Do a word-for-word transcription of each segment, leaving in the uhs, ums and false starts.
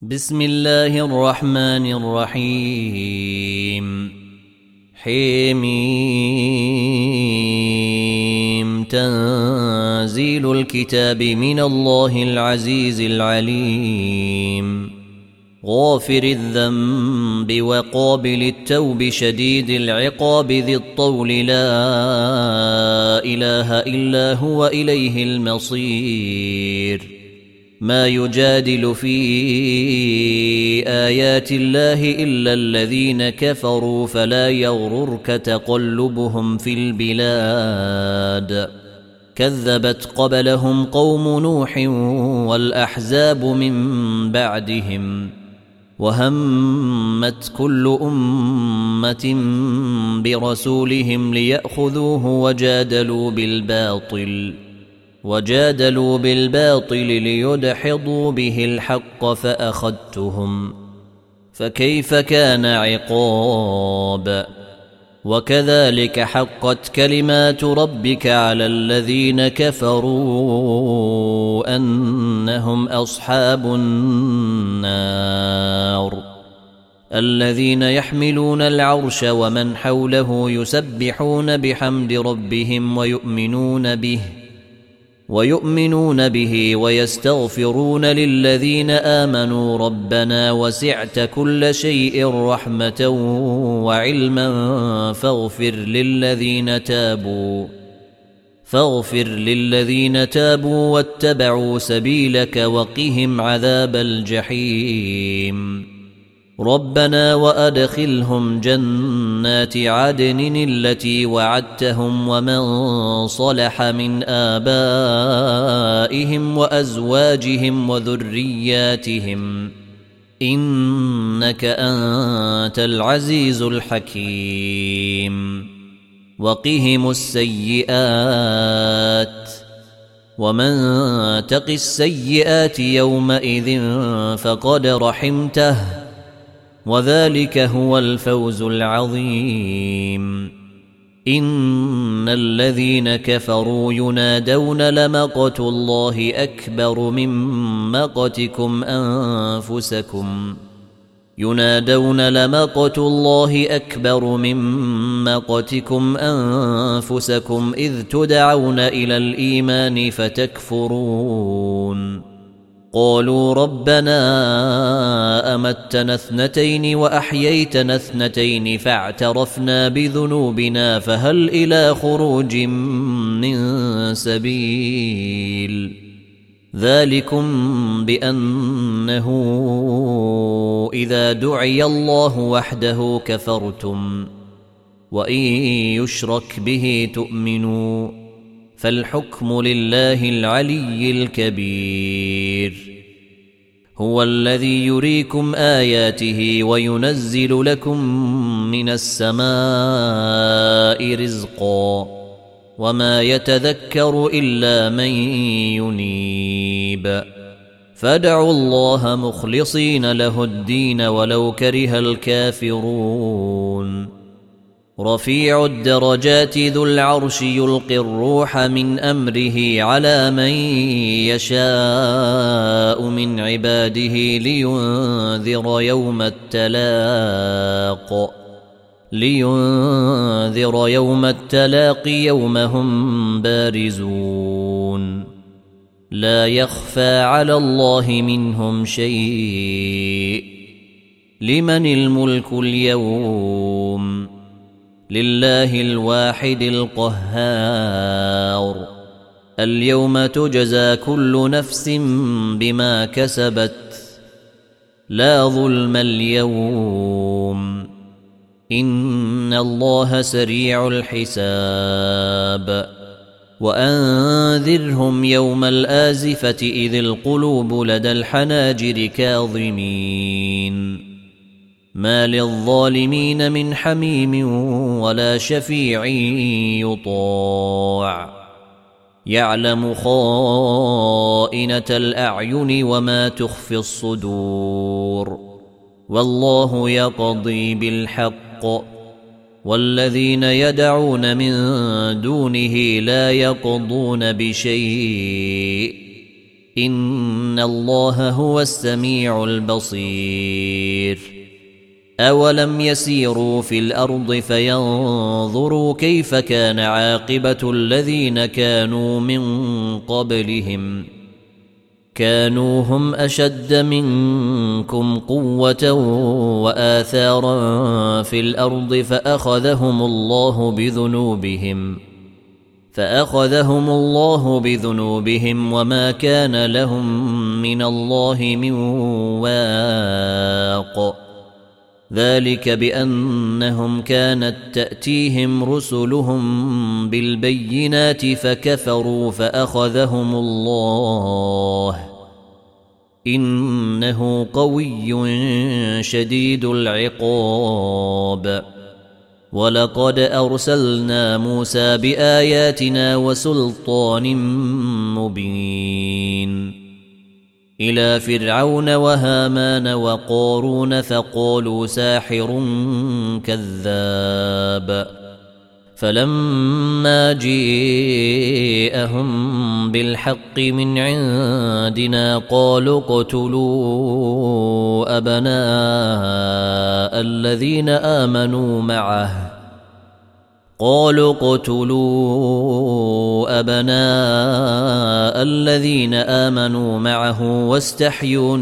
بسم الله الرحمن الرحيم حميم تنزيل الكتاب من الله العزيز العليم غافر الذنب وقابل التوب شديد العقاب ذي الطول لا إله إلا هو إليه المصير ما يجادل في آيات الله إلا الذين كفروا فلا يغررك تقلبهم في البلاد كذبت قبلهم قوم نوح والأحزاب من بعدهم وهمت كل أمة برسولهم ليأخذوه وجادلوا بالباطل وجادلوا بالباطل ليدحضوا به الحق فأخذتهم فكيف كان عقاب وكذلك حقت كلمات ربك على الذين كفروا أنهم أصحاب النار الذين يحملون العرش ومن حوله يسبحون بحمد ربهم ويؤمنون به ويؤمنون به ويستغفرون للذين آمنوا ربنا وسعت كل شيء رحمة وعلما فاغفر للذين تابوا فاغفر للذين تابوا واتبعوا سبيلك وقهم عذاب الجحيم ربنا وأدخلهم جنات عدن التي وعدتهم ومن صلح من آبائهم وأزواجهم وذرياتهم إنك أنت العزيز الحكيم وقهم السيئات ومن تق السيئات يومئذ فقد رحمته وذلك هو الفوز العظيم إن الذين كفروا ينادون لمقت الله أكبر من مقتكم أنفسكم ينادون لمقت الله أكبر من مقتكم أنفسكم إذ تدعون إلى الإيمان فتكفرون قالوا ربنا أمتنا اثنتين وأحييتنا اثنتين فاعترفنا بذنوبنا فهل إلى خروج من سبيل ذلكم بأنه إذا دعي الله وحده كفرتم وإن يشرك به تؤمنوا فالحكم لله العلي الكبير هو الذي يريكم آياته وينزل لكم من السماء رزقا وما يتذكر إلا من ينيب فادعوا الله مخلصين له الدين ولو كره الكافرون رفيع الدرجات ذو العرش يلقي الروح من أمره على من يشاء من عباده لينذر يوم التلاق لينذر يوم التلاق يوم هم بارزون لا يخفى على الله منهم شيء لمن الملك اليوم لله الواحد القهار اليوم تجزى كل نفس بما كسبت لا ظلم اليوم إن الله سريع الحساب وأنذرهم يوم الآزفة إذ القلوب لدى الحناجر كاظمين ما للظالمين من حميم ولا شفيع يطاع يعلم خائنة الأعين وما تخفي الصدور والله يقضي بالحق والذين يدعون من دونه لا يقضون بشيء إن الله هو السميع البصير أولم يسيروا في الأرض فينظروا كيف كان عاقبة الذين كانوا من قبلهم كانوا هم أشد منكم قوة وآثارا في الأرض فأخذهم الله بذنوبهم فأخذهم الله بذنوبهم وما كان لهم من الله من واق ذلك بأنهم كانت تأتيهم رسلهم بالبينات فكفروا فأخذهم الله إنه قوي شديد العقاب ولقد أرسلنا موسى بآياتنا وسلطان مبين إلى فرعون وهامان وقارون فقالوا ساحر كذاب فلما جيءهم بالحق من عندنا قالوا اقتلوا أبناء الذين آمنوا معه قالوا اقتلوا أبناء الذين آمنوا معه واستحيوا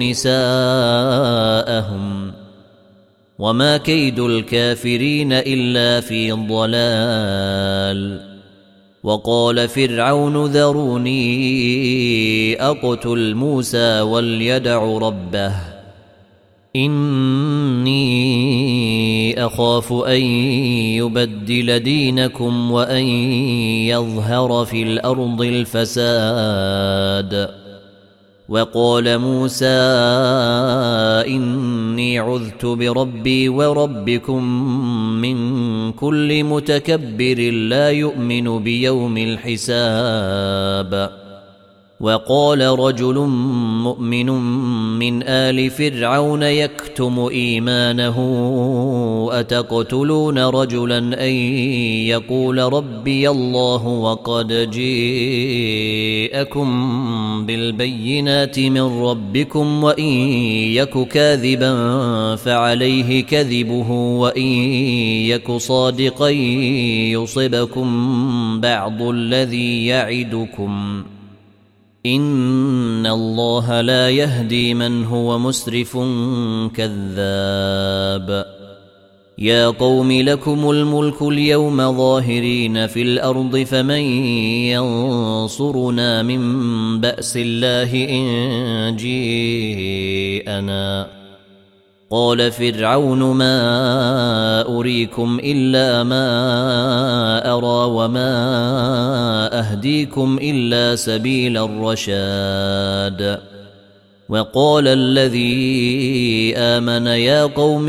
نساءهم وما كيد الكافرين إلا في ضلال وقال فرعون ذروني أقتل موسى وليدع ربه إني أخاف أن يبدل دينكم وأن يظهر في الأرض الفساد وقال موسى إني عذت بربي وربكم من كل متكبر لا يؤمن بيوم الحساب وقال رجل مؤمن من آل فرعون يكتم إيمانه أتقتلون رجلا أن يقول ربي الله وقد جيءكم بالبينات من ربكم وإن يك كاذبا فعليه كذبه وإن يك صادقا يصبكم بعض الذي يعدكم إن الله لا يهدي من هو مسرف كذاب يا قوم لكم الملك اليوم ظاهرين في الأرض فمن ينصرنا من بأس الله إن جيءنا قال فرعون ما أريكم إلا ما أرى وما أهديكم إلا سبيل الرشاد وقال الذي آمن يا قوم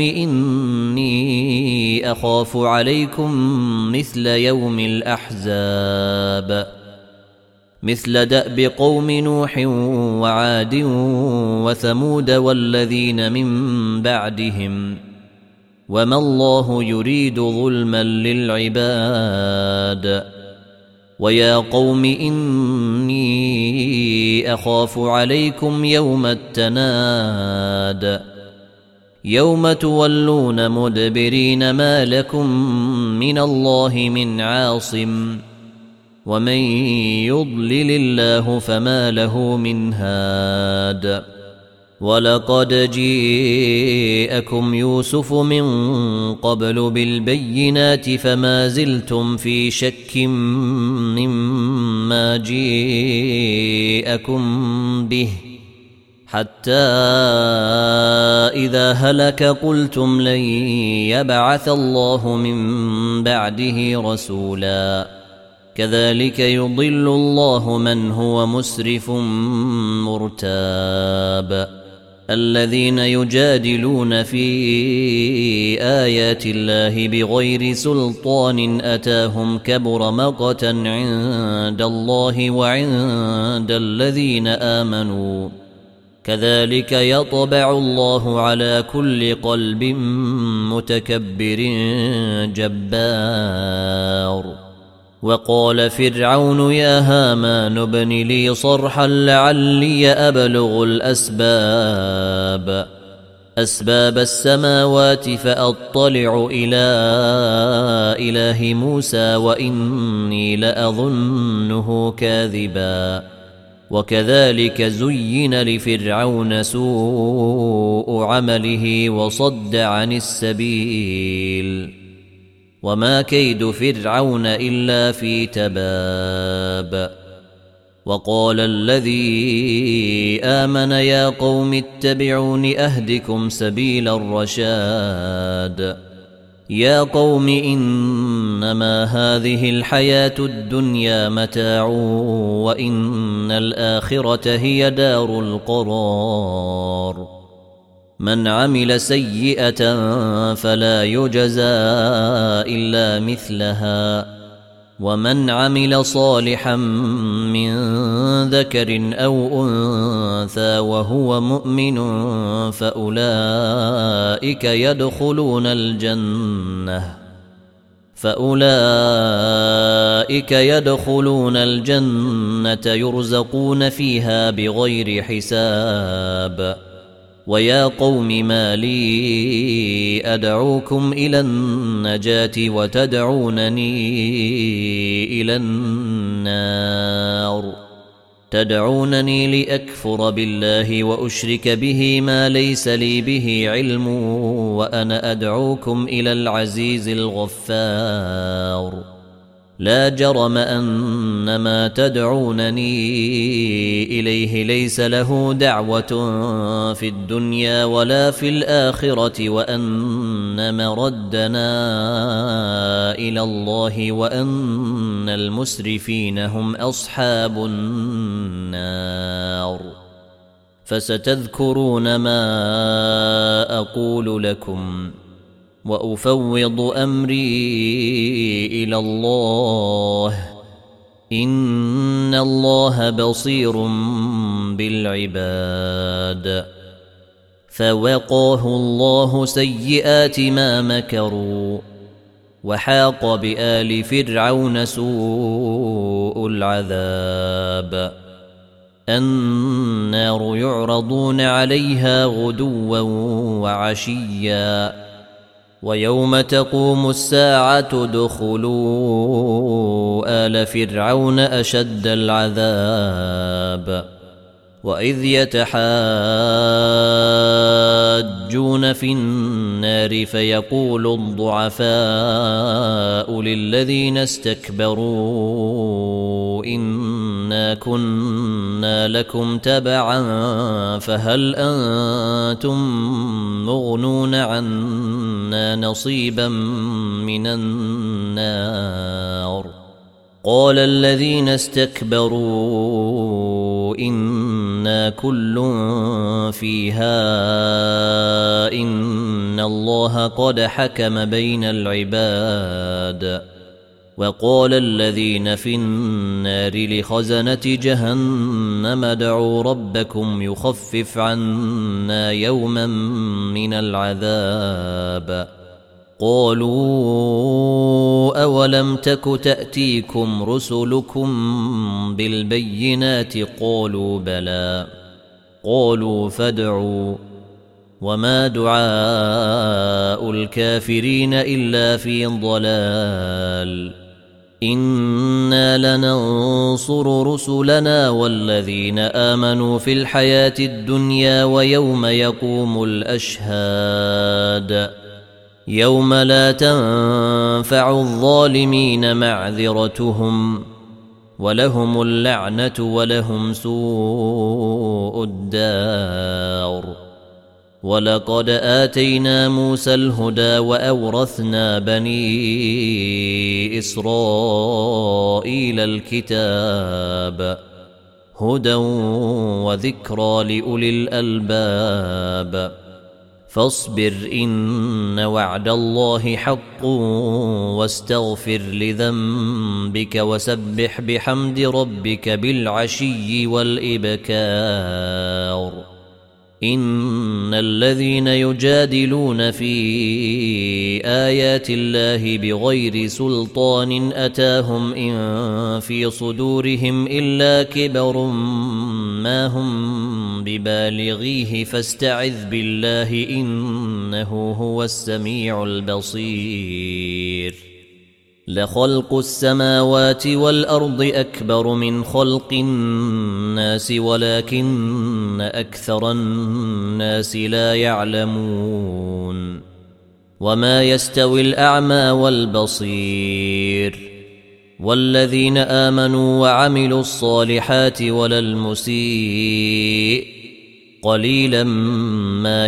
إني أخاف عليكم مثل يوم الأحزاب مثل دأب قوم نوح وعاد وثمود والذين من بعدهم وما الله يريد ظلما للعباد ويا قوم إني أخاف عليكم يوم التناد يوم تولون مدبرين ما لكم من الله من عاصم ومن يضلل الله فما له من هاد ولقد جيءكم يوسف من قبل بالبينات فما زلتم في شك مما جيءكم به حتى إذا هلك قلتم لن يبعث الله من بعده رسولا كذلك يضل الله من هو مسرف مرتاب الذين يجادلون في آيات الله بغير سلطان أتاهم كبر مقتا عند الله وعند الذين آمنوا كذلك يطبع الله على كل قلب متكبر جبار وقال فرعون يا هامان ابن لي صرحا لعلي أبلغ الأسباب أسباب السماوات فأطلع إلى إله موسى وإني لأظنه كاذبا وكذلك زين لفرعون سوء عمله وصد عن السبيل وما كيد فرعون إلا في تباب وقال الذي آمن يا قوم اتبعون أهدكم سبيل الرشاد يا قوم إنما هذه الحياة الدنيا متاع وإن الآخرة هي دار القرار من عمل سيئة فلا يجزى إلا مثلها ومن عمل صالحا من ذكر أو أنثى وهو مؤمن فأولئك يدخلون الجنة فأولئك يدخلون الجنة يرزقون فيها بغير حساب ويا قوم ما لي أدعوكم إلى النجاة وتدعونني إلى النار تدعونني لأكفر بالله وأشرك به ما ليس لي به علم وأنا أدعوكم إلى العزيز الغفار لا جرم أن ما تدعونني إليه ليس له دعوة في الدنيا ولا في الآخرة وأن مردنا إلى الله وأن المسرفين هم أصحاب النار فستذكرون ما أقول لكم وأفوض أمري إلى الله إن الله بصير بالعباد فوقاه الله سيئات ما مكروا وحاق بآل فرعون سوء العذاب النار يعرضون عليها غدوا وعشيا ويوم تقوم الساعة ادخلوا آل فرعون أشد العذاب وإذ يتحاجون في النار فيقول الضعفاء للذين استكبروا إنا كنا لكم تبعا فهل أنتم مغنون عنا نصيبا من النار قال الذين استكبروا إنا كل فيها إن الله قد حكم بين العباد وقال الذين في النار لخزنة جهنم ادعوا ربكم يخفف عنا يوما من العذاب قالوا أولم تك تأتيكم رسلكم بالبينات قالوا بلى قالوا فادعوا وما دعاء الكافرين إلا في ضلال إنا لننصر رسلنا والذين آمنوا في الحياة الدنيا ويوم يقوم الأشهاد يوم لا تنفع الظالمين معذرتهم ولهم اللعنة ولهم سوء الدار ولقد آتينا موسى الهدى وأورثنا بني إسرائيل الكتاب هدى وذكرى لأولي الألباب فاصبر إن وعد الله حق واستغفر لذنبك وسبح بحمد ربك بالعشي والإبكار إن الذين يجادلون في آيات الله بغير سلطان أتاهم إن في صدورهم إلا كبر ما هم ببالغيه فاستعذ بالله إنه هو السميع البصير لخلق السماوات والأرض أكبر من خلق الناس ولكن أكثر الناس لا يعلمون وما يستوي الأعمى والبصير والذين آمنوا وعملوا الصالحات ولا المسيء قليلا ما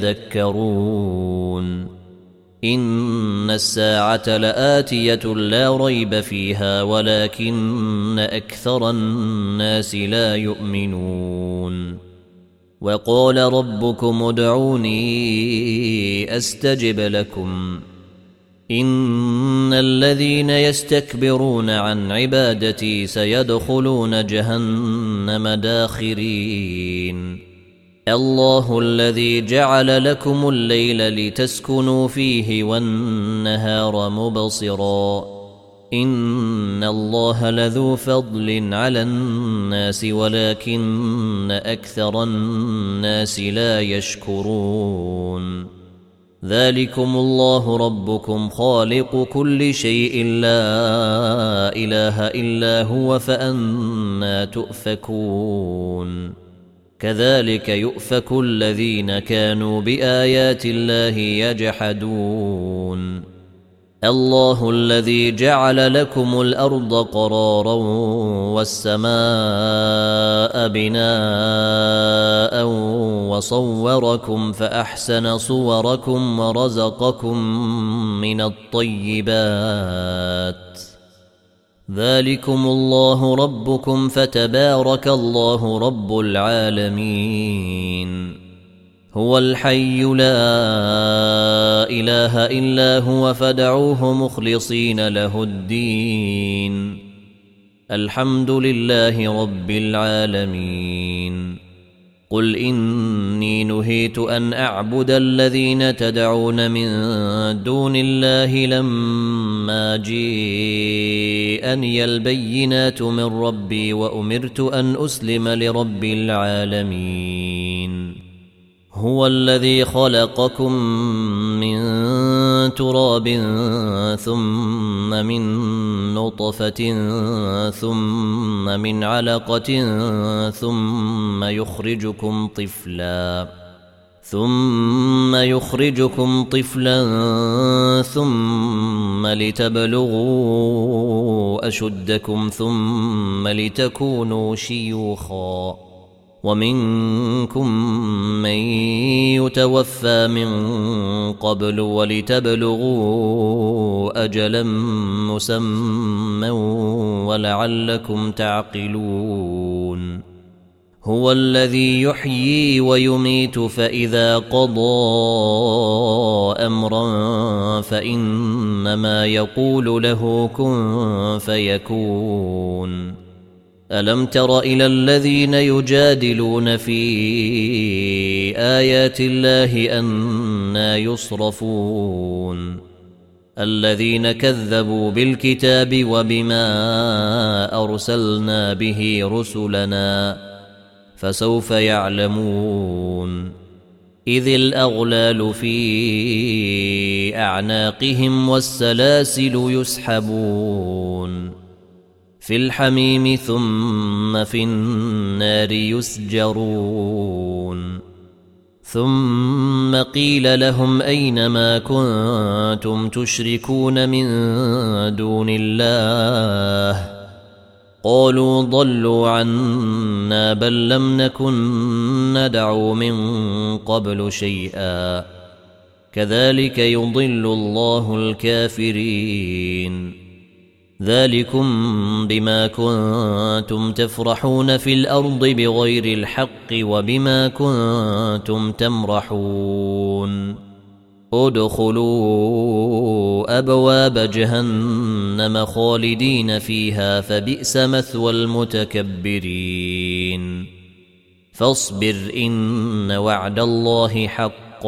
يتذكرون إن الساعة لآتية لا ريب فيها ولكن أكثر الناس لا يؤمنون وقال ربكم ادعوني أستجب لكم إن الذين يستكبرون عن عبادتي سيدخلون جهنم داخرين الله الذي جعل لكم الليل لتسكنوا فيه والنهار مبصرا إن الله لذو فضل على الناس ولكن أكثر الناس لا يشكرون ذلكم الله ربكم خالق كل شيء لا إله إلا هو فأنى تؤفكون كذلك يؤفك الذين كانوا بآيات الله يجحدون الله الذي جعل لكم الأرض قرارا والسماء بناء وصوركم فأحسن صوركم ورزقكم من الطيبات ذلكم الله ربكم فتبارك الله رب العالمين هو الحي لا إله إلا هو فادعوه مخلصين له الدين الحمد لله رب العالمين قل إني نهيت أن أعبد الذين تدعون من دون الله لما جاءني البينات من ربي وأمرت أن أسلم لرب العالمين هو الذي خلقكم من تراب ثم من نطفة ثم من علقة ثم يخرجكم طفلا ثم يخرجكم طفلا ثم لتبلغوا أشدكم ثم لتكونوا شيوخا ومنكم من يتوفى من قبل ولتبلغوا أجلا مسمى ولعلكم تعقلون هو الذي يحيي ويميت فإذا قضى أمرا فإنما يقول له كن فيكون ألم تر إلى الذين يجادلون في آيات الله أنى يصرفون الذين كذبوا بالكتاب وبما أرسلنا به رسلنا فسوف يعلمون إذ الأغلال في أعناقهم والسلاسل يسحبون في الحميم ثم في النار يسجرون ثم قيل لهم أين ما كنتم تشركون من دون الله قالوا ضلوا عنا بل لم نكن ندعو من قبل شيئا كذلك يضل الله الكافرين ذلكم بما كنتم تفرحون في الأرض بغير الحق وبما كنتم تمرحون ادخلوا أبواب جهنم خالدين فيها فبئس مثوى المتكبرين فاصبر إن وعد الله حق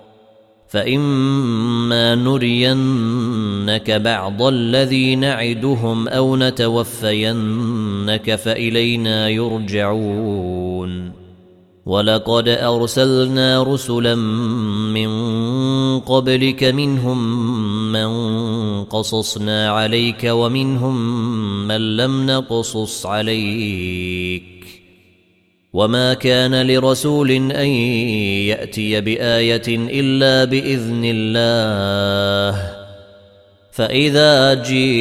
فإما نرينك بعض الذي نعدهم أو نتوفينك فإلينا يرجعون ولقد أرسلنا رسلا من قبلك منهم من قصصنا عليك ومنهم من لم نقصص عليك وما كان لرسول أن يأتي بآية إلا بإذن الله فإذا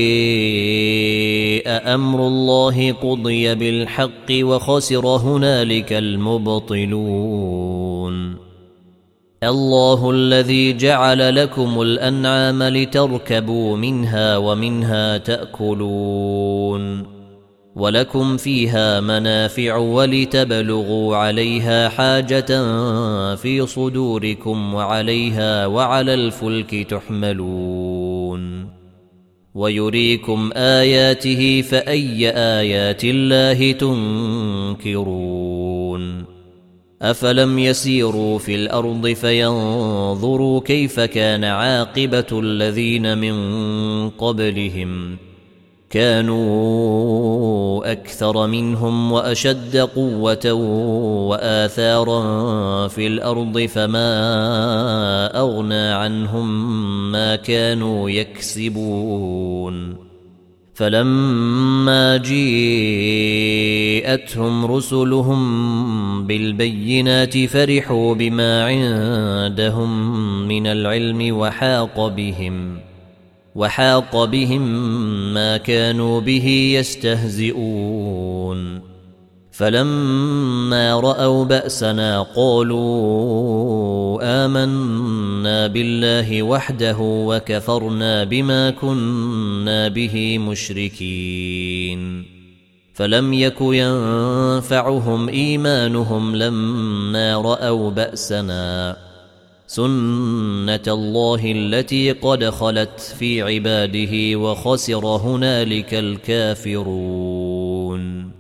جاء أمر الله قضي بالحق وخسر هنالك المبطلون الله الذي جعل لكم الأنعام لتركبوا منها ومنها تأكلون ولكم فيها منافع ولتبلغوا عليها حاجة في صدوركم وعليها وعلى الفلك تحملون ويريكم آياته فأي آيات الله تنكرون أفلم يسيروا في الأرض فينظروا كيف كان عاقبة الذين من قبلهم كانوا أكثر منهم وأشد قوة وآثارا في الأرض فما أغنى عنهم ما كانوا يكسبون فلما جاءتهم رسلهم بالبينات فرحوا بما عندهم من العلم وحاق بهم وحاق بهم ما كانوا به يستهزئون فلما رأوا بأسنا قالوا آمنا بالله وحده وكفرنا بما كنا به مشركين فلم يك ينفعهم إيمانهم لما رأوا بأسنا سنة الله التي قد خلت في عباده وخسر هنالك الكافرون